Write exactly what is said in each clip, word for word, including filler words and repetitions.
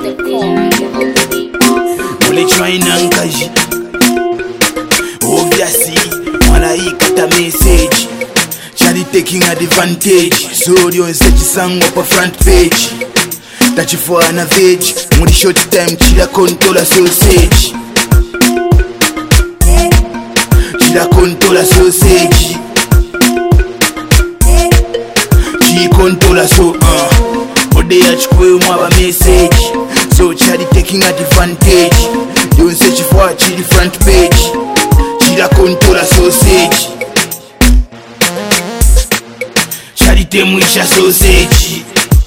Mule China nkaji obviously malaika ta message Chali taking advantage so lyonse kisangwa pa front page tachifuana veg muri short time chila controller sausage chila controller sausage chi controller so uh ode yachikwe mwaba message so Chali taking advantage lyonse chifua chili front page chila controller sausage Chali temwisha sausage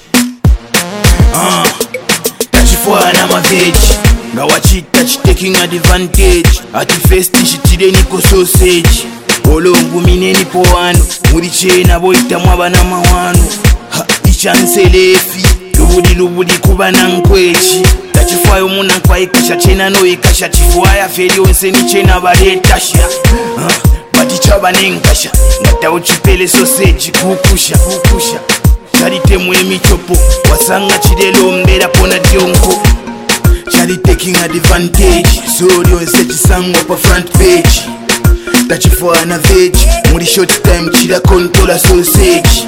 Ah, tachifuana maveji nga wachita taking advantage ati first chitire niko sausage olongu mineni po wano muri chena boita mwabana mawano ha ichanselefi lubudi lubudi kubana nkwechi tachifuayo muna kwa ikasha chena no ikasha chifuaya feri onse ni chena baretasha ha bati chaba nenkasha ngata uchipele sausage kukusha kukusha Chali temwe michopo wasanga chidelo mbera pona dionko Chali taking advantage so lyonse chisangwa pa front page tachifuana veg muri short time chila controller sausage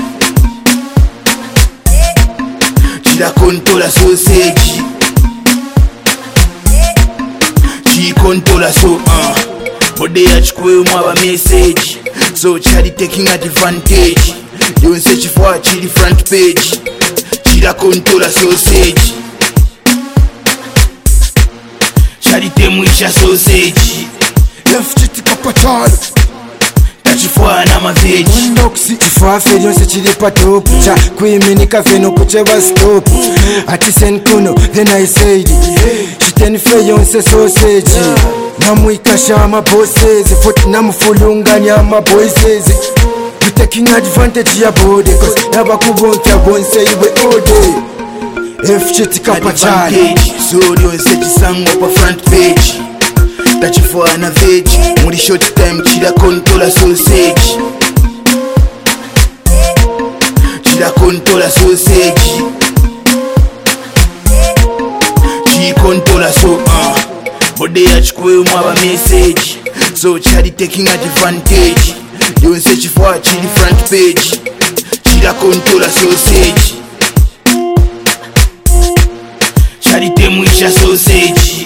chila controller sausage chi controller so uh ode yachikwe mwaba message so Chali taking advantage lyonse chifua chili front page chila controller sausage Chali temwisha sausage F-chiti kapachalo tachifuana maveji Mondoksi chifuafe lyonse chili patopu cha kuiminika feno kucheba stop ati senkuno then I said chitenfe yonse sausage namwikasha mabosses futi namufulunganya maboises You taking advantage ya body cause naba kubonkia bonse iwe ode F-chiti kapachalo so lyonse chisangwa pa front page tachifuana veg muri short time chila controller sausage chila controller sausage chi controller so uh ode yachikwe mwaba message so Chali taking advantage lyonse chifua chili front page chila controller sausage Chali temwisha sausage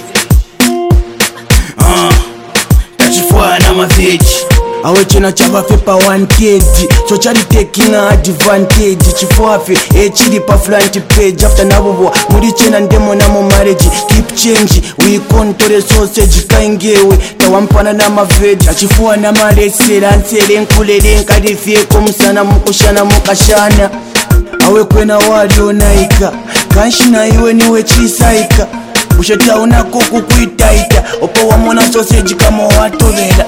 ah tachifuana maveji awe chena chava pepa one kg so Chali taking advantage chifuafe e chili pa front page after nabobwa muri chena ndemo na mo marriage keep change we control sausage kaingewe tawampana na maveji achifuana malesera nsere nkulere nkadifie ko musana mukushana mukashana awe kwena walio naika kanshina iwe niwe chisaika busheta unako kukuitaita opo wamona sausage kama watobera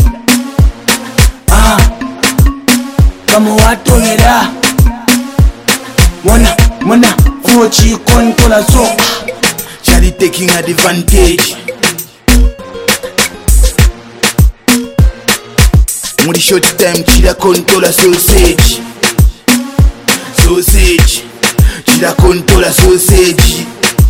ah kama watobera mona mona fuchi controller so Chali taking advantage muri short time chila controller sausage sausage chila controller sausage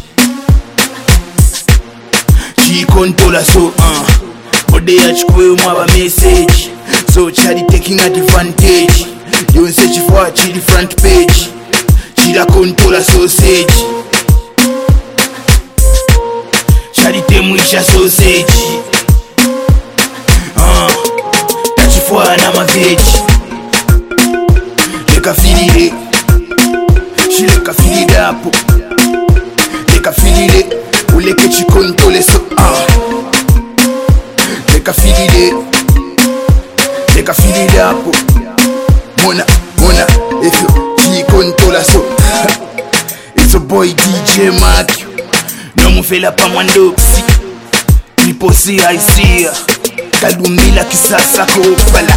chi controller so uh ode yachikwe mwaba message so Chali taking advantage lyonse chifua chili front page chila controller sausage Chali temwisha sausage uh tachifuana maveji leka filile shileka filile hapo leka filile uleke chikontrole so ah leka filile leka filile hapo mona mona if you chikontrola so it's a boy D J Matthew no mufela pa mwandoksi triple C I C kalumila kisasa kopala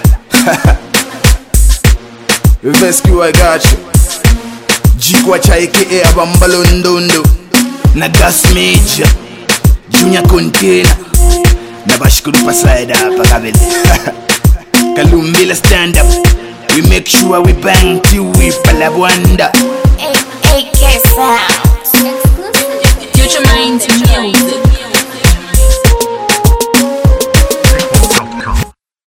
Vescu I got you Jikwa cha aka abambalondondo na gas major junior container na bashikuru paside hapa kabele Kalumbila stand up we make sure we bang till we palabwanda A K sound